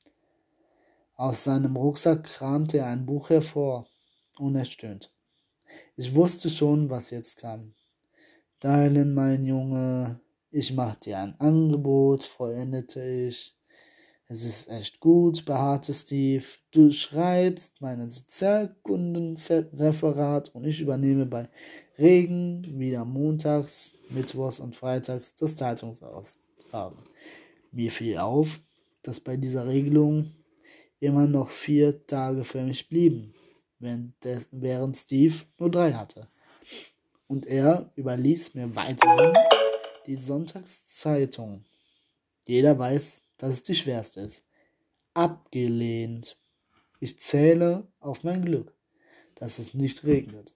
Aus seinem Rucksack kramte er ein Buch hervor und er stöhnte. Ich wusste schon, was jetzt kam. Dylan, mein Junge, ich mach dir ein Angebot, vollendete ich. Es ist echt gut, beharrte Steve. Du schreibst mein Sozialkundenreferat und ich übernehme bei Regen wieder montags, mittwochs und freitags das Zeitungsaustragen. Mir fiel auf, dass bei dieser Regelung immer noch vier Tage für mich blieben, während, des, während Steve nur drei hatte. Und er überließ mir weiterhin die Sonntagszeitung. Jeder weiß, dass es die schwerste ist. Abgelehnt. Ich zähle auf mein Glück, dass es nicht regnet.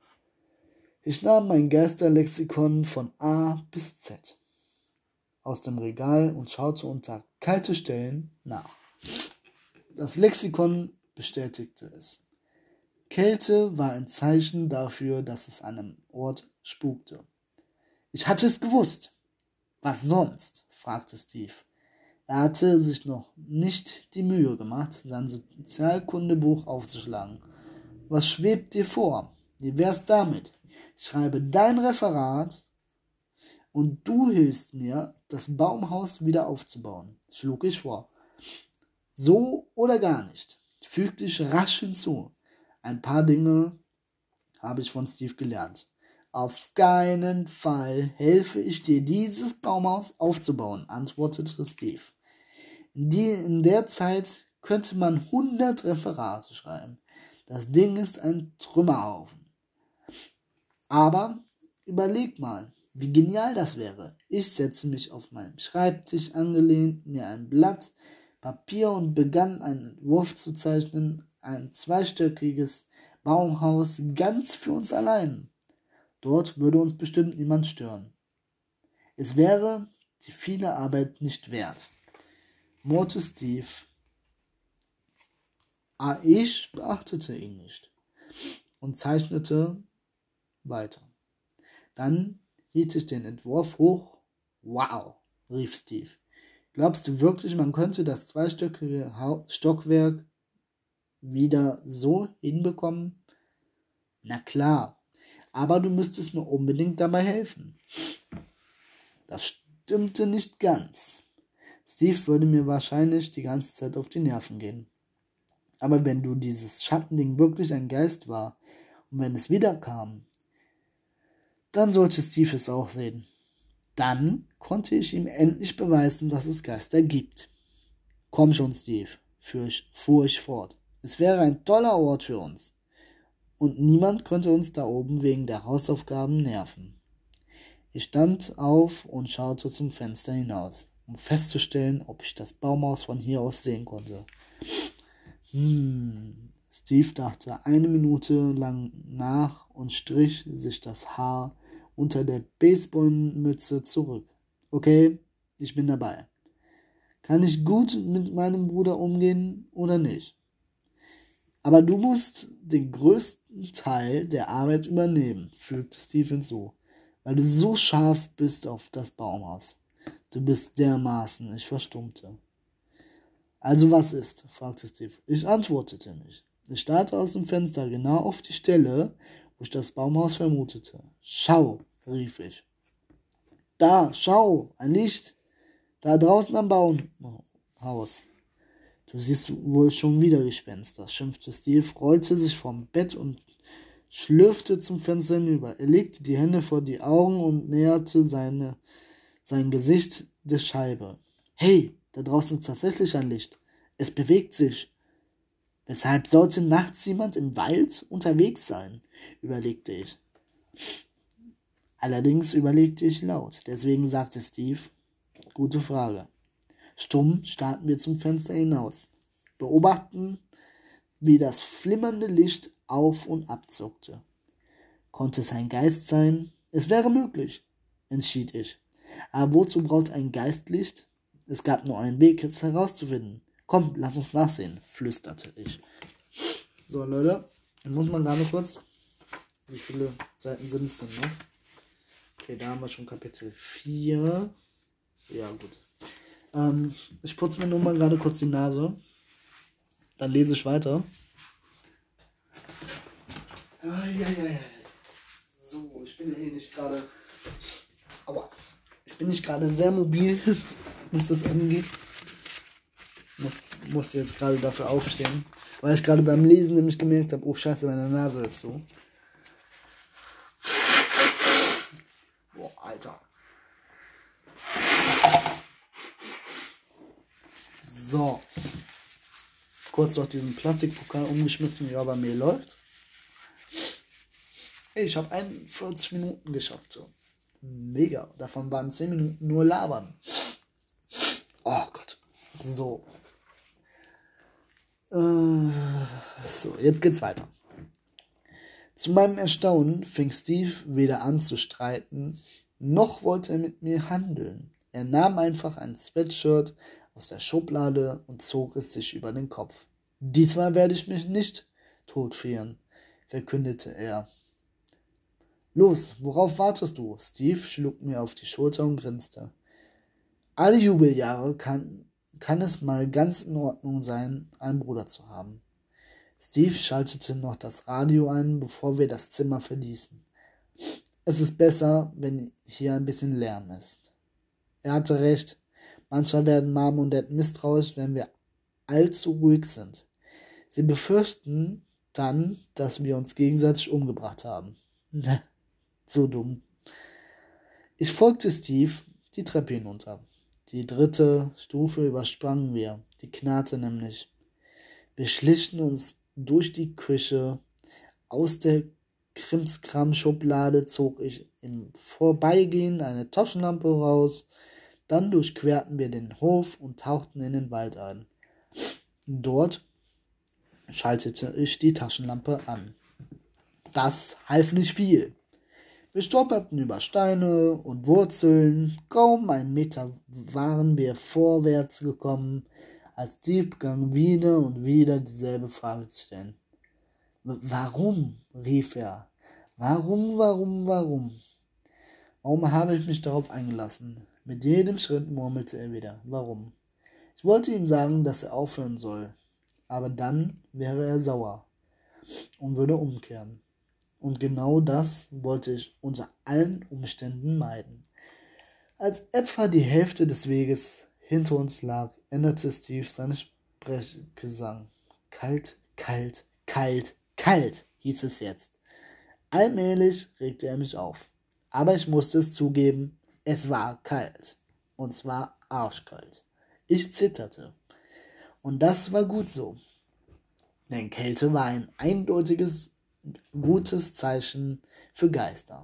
Ich nahm mein Geisterlexikon von A bis Z aus dem Regal und schaute unter kalte Stellen nach. Das Lexikon bestätigte es. Kälte war ein Zeichen dafür, dass es an einem Ort spukte. Ich hatte es gewusst. Was sonst? Fragte Steve. Er hatte sich noch nicht die Mühe gemacht, sein Sozialkundebuch aufzuschlagen. Was schwebt dir vor? Wie wär's damit? Ich schreibe dein Referat und du hilfst mir, das Baumhaus wieder aufzubauen, schlug ich vor. So oder gar nicht, fügte ich rasch hinzu. Ein paar Dinge habe ich von Steve gelernt. Auf keinen Fall helfe ich dir, dieses Baumhaus aufzubauen, antwortete Steve. In, die, in der Zeit könnte man hundert Referate schreiben. Das Ding ist ein Trümmerhaufen. Aber überleg mal, wie genial das wäre. Ich setze mich auf meinen Schreibtisch angelehnt, mir ein Blatt Papier und begann einen Entwurf zu zeichnen, ein zweistöckiges Baumhaus ganz für uns allein. Dort würde uns bestimmt niemand stören. Es wäre die viele Arbeit nicht wert, murrte Steve. Aber ich beachtete ihn nicht und zeichnete weiter. Dann hielt ich den Entwurf hoch. Wow, rief Steve. Glaubst du wirklich, man könnte das zweistöckige Stockwerk wieder so hinbekommen? Na klar, aber du müsstest mir unbedingt dabei helfen. Das stimmte nicht ganz. Steve würde mir wahrscheinlich die ganze Zeit auf die Nerven gehen. Aber wenn du dieses Schattending wirklich ein Geist war und wenn es wiederkam, dann sollte Steve es auch sehen. Dann konnte ich ihm endlich beweisen, dass es Geister gibt. Komm schon, Steve, fuhr ich fort. Es wäre ein toller Ort für uns. Und niemand könnte uns da oben wegen der Hausaufgaben nerven. Ich stand auf und schaute zum Fenster hinaus, um festzustellen, ob ich das Baumhaus von hier aus sehen konnte. Hm, Steve dachte eine Minute lang nach und strich sich das Haar unter der Baseballmütze zurück. Okay, ich bin dabei. Kann ich gut mit meinem Bruder umgehen oder nicht? Aber du musst den größten Teil der Arbeit übernehmen, fügte Steve hinzu, weil du so scharf bist auf das Baumhaus. Du bist dermaßen, ich verstummte. Also was ist? Fragte Steve. Ich antwortete nicht. Ich starrte aus dem Fenster genau auf die Stelle, wo ich das Baumhaus vermutete. Schau, rief ich. Da, schau, ein Licht. Da draußen am Baumhaus. Du siehst wohl schon wieder Gespenster, schimpfte Steve, rollte sich vom Bett und schlürfte zum Fenster hinüber. Er legte die Hände vor die Augen und näherte seine, sein Gesicht der Scheibe. Hey, da draußen ist tatsächlich ein Licht. Es bewegt sich. Weshalb sollte nachts jemand im Wald unterwegs sein? Überlegte ich. Allerdings überlegte ich laut. Deswegen sagte Steve, Gute Frage. Stumm starrten wir zum Fenster hinaus, beobachten, wie das flimmernde Licht auf und ab zuckte. Konnte es ein Geist sein? Es wäre möglich, entschied ich. Aber wozu braucht ein Geist Licht? Es gab nur einen Weg, es herauszufinden. Komm, lass uns nachsehen, flüsterte ich. So, Leute, dann muss man gerade kurz... Wie viele Seiten sind es denn noch? Okay, da haben wir schon Kapitel vier. Ja, gut. Ähm, ich putze mir nur mal gerade kurz die Nase. Dann lese ich weiter. Ah, ja, ja, ja. So, ich bin ja eh nicht gerade... Aua. Ich bin nicht gerade sehr mobil, was das angeht. Muss, musste jetzt gerade dafür aufstehen. Weil ich gerade beim Lesen nämlich gemerkt habe, oh scheiße, meine Nase ist so. Boah, Alter. So. Kurz noch diesen Plastikpokal umgeschmissen, ja, bei mir läuft. Hey, ich habe einundvierzig Minuten geschafft. So. Mega. Davon waren zehn Minuten nur labern. Oh Gott. So. Äh, so, jetzt geht's weiter. Zu meinem Erstaunen fing Steve weder an zu streiten, noch wollte er mit mir handeln. Er nahm einfach ein Sweatshirt aus der Schublade und zog es sich über den Kopf. Diesmal werde ich mich nicht totfrieren, verkündete er. Los, worauf wartest du? Steve schlug mir auf die Schulter und grinste. Alle Jubeljahre kann, kann es mal ganz in Ordnung sein, einen Bruder zu haben. Steve schaltete noch das Radio ein, bevor wir das Zimmer verließen. Es ist besser, wenn hier ein bisschen Lärm ist. Er hatte recht. Manchmal werden Mom und Dad misstrauisch, wenn wir allzu ruhig sind. Sie befürchten dann, dass wir uns gegenseitig umgebracht haben. So dumm. Ich folgte Steve die Treppe hinunter. Die dritte Stufe übersprangen wir. Die knarrte nämlich. Wir schlichen uns durch die Küche. Aus der Krimskram-Schublade zog ich im Vorbeigehen eine Taschenlampe raus. Dann durchquerten wir den Hof und tauchten in den Wald ein. Dort schaltete ich die Taschenlampe an. Das half nicht viel. Wir stolperten über Steine und Wurzeln. Kaum einen Meter waren wir vorwärts gekommen, als Steve begann wieder und wieder dieselbe Frage zu stellen. Warum? Rief er. Warum, warum, warum? Warum habe ich mich darauf eingelassen? Mit jedem Schritt murmelte er wieder. Warum? Ich wollte ihm sagen, dass er aufhören soll. Aber dann wäre er sauer und würde umkehren. Und genau das wollte ich unter allen Umständen meiden. Als etwa die Hälfte des Weges hinter uns lag, änderte Steve seinen Sprechgesang. Kalt, kalt, kalt, kalt, hieß es jetzt. Allmählich regte er mich auf. Aber ich musste es zugeben, es war kalt. Und zwar arschkalt. Ich zitterte. Und das war gut so. Denn Kälte war ein eindeutiges, gutes Zeichen für Geister.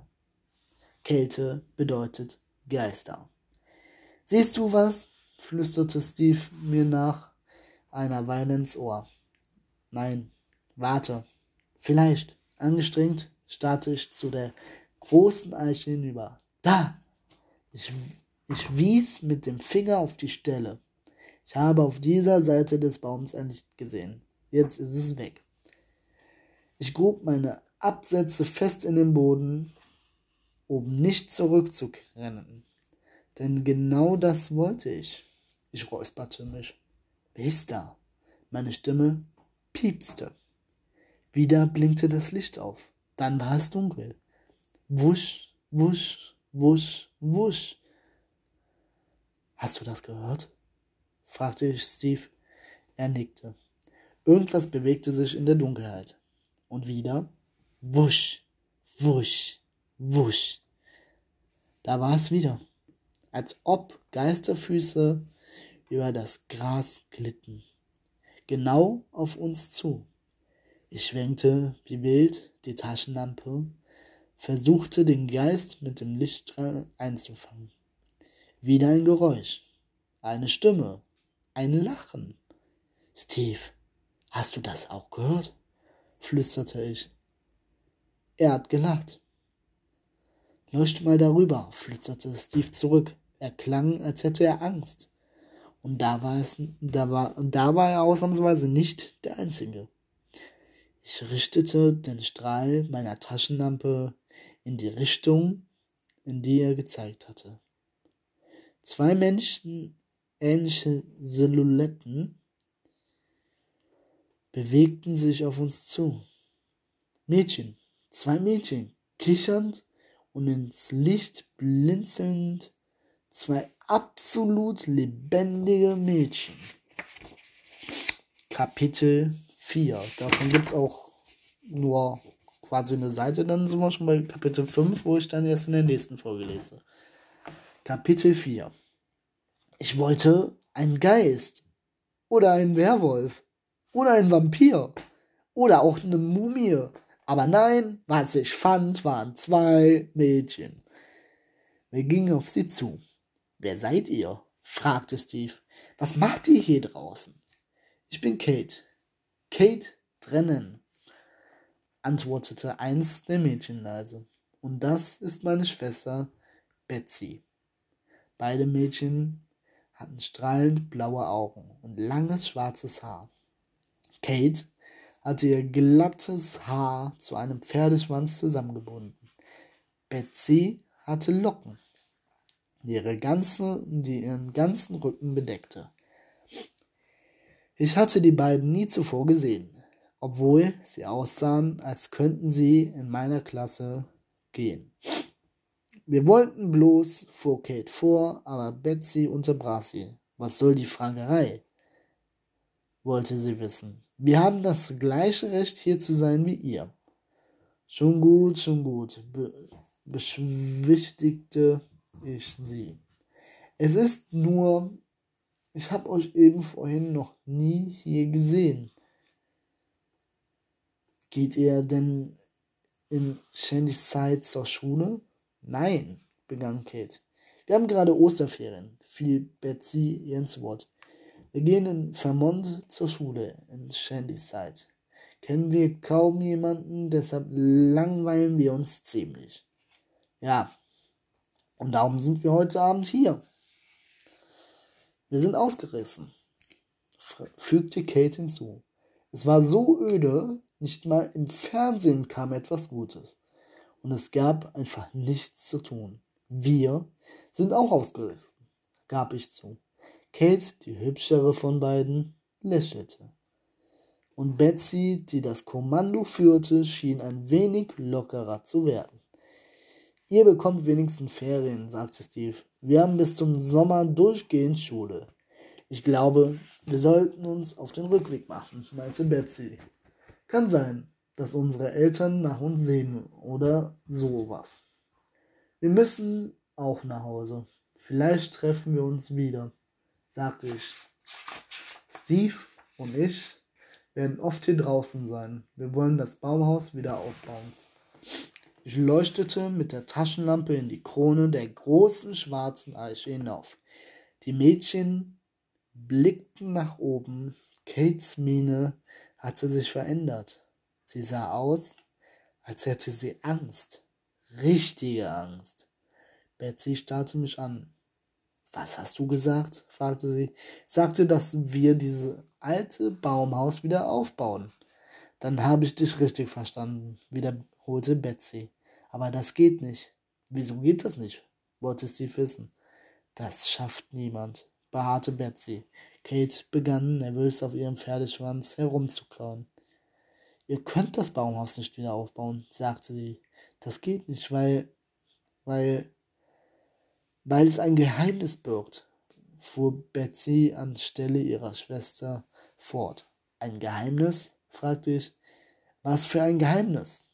Kälte bedeutet Geister. Siehst du was? Flüsterte Steve mir nach einer Weile ins Ohr. Nein, warte. Vielleicht. Angestrengt starrte ich zu der großen Eiche hinüber. Da! Ich, ich wies mit dem Finger auf die Stelle. Ich habe auf dieser Seite des Baums ein Licht gesehen. Jetzt ist es weg. Ich grub meine Absätze fest in den Boden, um nicht zurückzurennen. Denn genau das wollte ich. Ich räusperte mich. Wer ist da? Meine Stimme piepste. Wieder blinkte das Licht auf. Dann war es dunkel. Wusch, wusch, wusch, wusch. Hast du das gehört? Fragte ich Steve. Er nickte. Irgendwas bewegte sich in der Dunkelheit. Und wieder wusch, wusch, wusch. Da war es wieder. Als ob Geisterfüße über das Gras glitten. Genau auf uns zu. Ich schwenkte wie wild die Taschenlampe, versuchte den Geist mit dem Lichtstrahl einzufangen. Wieder ein Geräusch, eine Stimme, ein Lachen. »Steve, hast du das auch gehört?« flüsterte ich. Er hat gelacht. »Leuchte mal darüber«, flüsterte Steve zurück. Er klang, als hätte er Angst. Und da war, es, da war, da war er ausnahmsweise nicht der Einzige. Ich richtete den Strahl meiner Taschenlampe in die Richtung, in die er gezeigt hatte. Zwei menschenähnliche Silhouetten bewegten sich auf uns zu. Mädchen, zwei Mädchen, kichernd und ins Licht blinzelnd, zwei absolut lebendige Mädchen. Kapitel vier. Davon gibt es auch nur quasi eine Seite, dann sind wir schon bei Kapitel fünf, wo ich dann erst in der nächsten Folge lese. Kapitel vier. Ich wollte einen Geist oder einen Werwolf oder einen Vampir oder auch eine Mumie. Aber nein, was ich fand, waren zwei Mädchen. Wir gingen auf sie zu. »Wer seid ihr?« fragte Steve. »Was macht ihr hier draußen?« »Ich bin Kate. Kate Drennan«, antwortete eins der Mädchen leise. »Und das ist meine Schwester Betsy.« Beide Mädchen hatten strahlend blaue Augen und langes schwarzes Haar. Kate hatte ihr glattes Haar zu einem Pferdeschwanz zusammengebunden. Betsy hatte Locken, die, ihre ganze, die ihren ganzen Rücken bedeckte. Ich hatte die beiden nie zuvor gesehen, obwohl sie aussahen, als könnten sie in meiner Klasse gehen. Wir wollten bloß, fuhr Kate vor, aber Betsy unterbrach sie. »Was soll die Fragerei?« wollte sie wissen. »Wir haben das gleiche Recht, hier zu sein wie ihr.« »Schon gut, schon gut«, be- beschwichtigte ich sie. »Es ist nur, ich habe euch eben vorhin noch nie hier gesehen.« »Geht ihr denn in Shadyside zur Schule?« »Nein«, begann Kate. »Wir haben gerade Osterferien«, fiel Betsy ihr ins Wort. »Wir gehen in Vermont zur Schule in Shadyside. Kennen wir kaum jemanden, deshalb langweilen wir uns ziemlich.« »Ja, und darum sind wir heute Abend hier. Wir sind ausgerissen«, fügte Kate hinzu. »Es war so öde, nicht mal im Fernsehen kam etwas Gutes. Und es gab einfach nichts zu tun. Wir sind auch ausgerissen«, gab ich zu. Kate, die hübschere von beiden, lächelte. Und Betsy, die das Kommando führte, schien ein wenig lockerer zu werden. »Ihr bekommt wenigstens Ferien«, sagte Steve. »Wir haben bis zum Sommer durchgehend Schule. Ich glaube, wir sollten uns auf den Rückweg machen«, meinte Betsy. »Kann sein, dass unsere Eltern nach uns sehen oder sowas. Wir müssen auch nach Hause. Vielleicht treffen wir uns wieder«, sagte ich. »Steve und ich werden oft hier draußen sein. Wir wollen das Baumhaus wieder aufbauen.« Ich leuchtete mit der Taschenlampe in die Krone der großen schwarzen Eiche hinauf. Die Mädchen blickten nach oben. Kates Miene hatte sich verändert. Sie sah aus, als hätte sie Angst. Richtige Angst. Betsy starrte mich an. »Was hast du gesagt?« fragte sie. »Ich sagte, dass wir dieses alte Baumhaus wieder aufbauen.« »Dann habe ich dich richtig verstanden«, wiederholte Betsy. »Aber das geht nicht.« »Wieso geht das nicht?«, wollte Steve wissen. »Das schafft niemand«, beharrte Betsy. Kate begann nervös auf ihrem Pferdeschwanz herumzukauen. »Ihr könnt das Baumhaus nicht wieder aufbauen«, sagte sie. »Das geht nicht, weil, weil, weil es ein Geheimnis birgt«, fuhr Betsy anstelle ihrer Schwester fort. »Ein Geheimnis?«, fragte ich. »Was für ein Geheimnis?«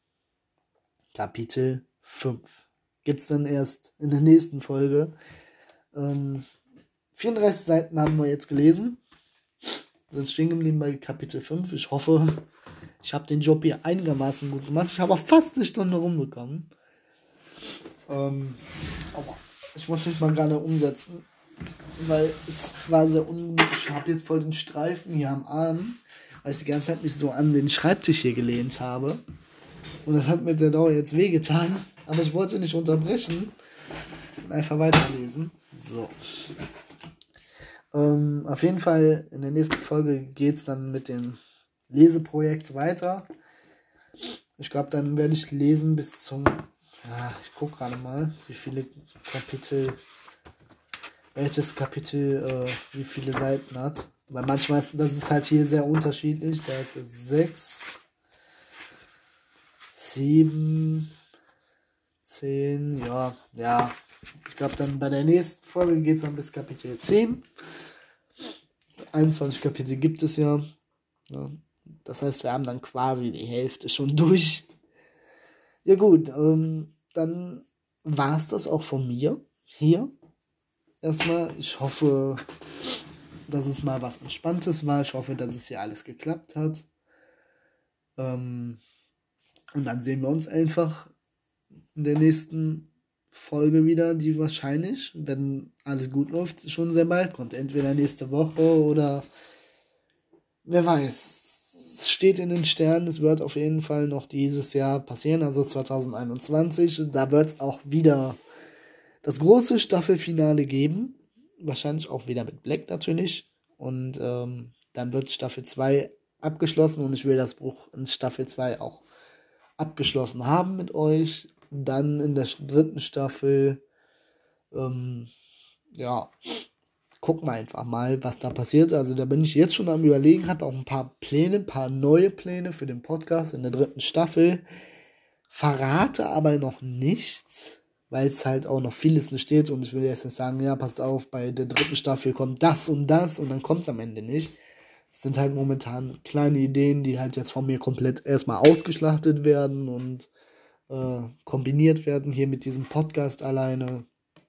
Kapitel fünf. Gibt's dann erst in der nächsten Folge. Ähm, vierunddreißig Seiten haben wir jetzt gelesen. Sind stehen geblieben bei Kapitel fünf. Ich hoffe, ich habe den Job hier einigermaßen gut gemacht. Ich habe fast eine Stunde rumbekommen. Ähm, aber Ich muss mich mal gerade umsetzen, weil es war sehr ungemütlich. Ich habe jetzt voll den Streifen hier am Arm, weil ich die ganze Zeit mich so an den Schreibtisch hier gelehnt habe. Und das hat mit der Dauer jetzt wehgetan. Aber ich wollte nicht unterbrechen und einfach weiterlesen. So. Ähm, auf jeden Fall, in der nächsten Folge geht es dann mit dem Leseprojekt weiter. Ich glaube, dann werde ich lesen bis zum... Ja, ich gucke gerade mal, wie viele Kapitel... welches Kapitel äh, wie viele Seiten hat. Weil manchmal ist das ist halt hier sehr unterschiedlich. Da ist es sechs, sieben, zehn, ja, ja. Ich glaube dann bei der nächsten Folge geht es dann bis Kapitel zehn. einundzwanzig Kapitel gibt es ja. ja. Das heißt, wir haben dann quasi die Hälfte schon durch. Ja gut, ähm, dann war es das auch von mir hier. Erstmal, ich hoffe, dass es mal was Entspanntes war. Ich hoffe, dass es hier alles geklappt hat. Ähm, und dann sehen wir uns einfach in der nächsten Folge wieder, die wahrscheinlich, wenn alles gut läuft, schon sehr bald kommt. Entweder nächste Woche oder wer weiß. Es steht in den Sternen, es wird auf jeden Fall noch dieses Jahr passieren, also zwanzig einundzwanzig. Und da wird es auch wieder das große Staffelfinale geben. Wahrscheinlich auch wieder mit Black natürlich. Und ähm, dann wird Staffel zwei abgeschlossen und ich will das Buch in Staffel zwei auch abgeschlossen haben mit euch. Dann in der dritten Staffel, ähm, ja, gucken wir einfach mal, was da passiert. Also da bin ich jetzt schon am Überlegen, habe auch ein paar Pläne, ein paar neue Pläne für den Podcast in der dritten Staffel. Verrate aber noch nichts, weil es halt auch noch vieles nicht steht und ich will jetzt nicht sagen, ja, passt auf, bei der dritten Staffel kommt das und das und dann kommt es am Ende nicht. Es sind halt momentan kleine Ideen, die halt jetzt von mir komplett erstmal ausgeschlachtet werden und äh, kombiniert werden hier mit diesem Podcast alleine.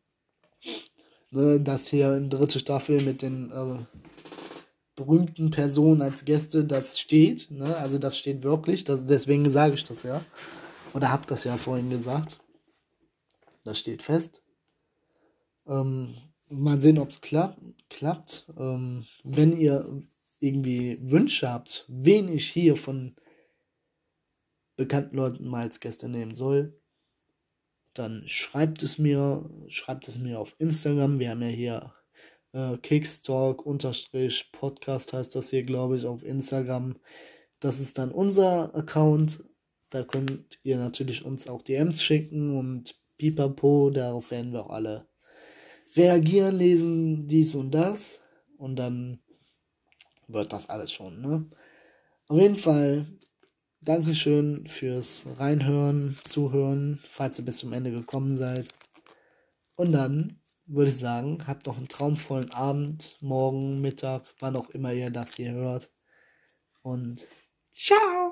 Ne, das hier in der dritten Staffel mit den äh, berühmten Personen als Gäste, das steht, ne? Also das steht wirklich, das, deswegen sage ich das ja. Oder hab das ja vorhin gesagt. Das steht fest. Ähm, mal sehen, ob es klapp, klappt. Ähm, wenn ihr irgendwie Wünsche habt, wen ich hier von bekannten Leuten mal als Gäste nehmen soll, dann schreibt es mir, schreibt es mir auf Instagram. Wir haben ja hier äh, Kickstalk unterstrich Podcast heißt das hier, glaube ich, auf Instagram. Das ist dann unser Account. Da könnt ihr natürlich uns auch D Ms schicken und pipapo, darauf werden wir auch alle reagieren, lesen, dies und das. Und dann wird das alles schon, ne? Auf jeden Fall, Dankeschön fürs Reinhören, Zuhören, falls ihr bis zum Ende gekommen seid. Und dann würde ich sagen, habt noch einen traumvollen Abend, morgen, Mittag, wann auch immer ihr das hier hört. Und ciao!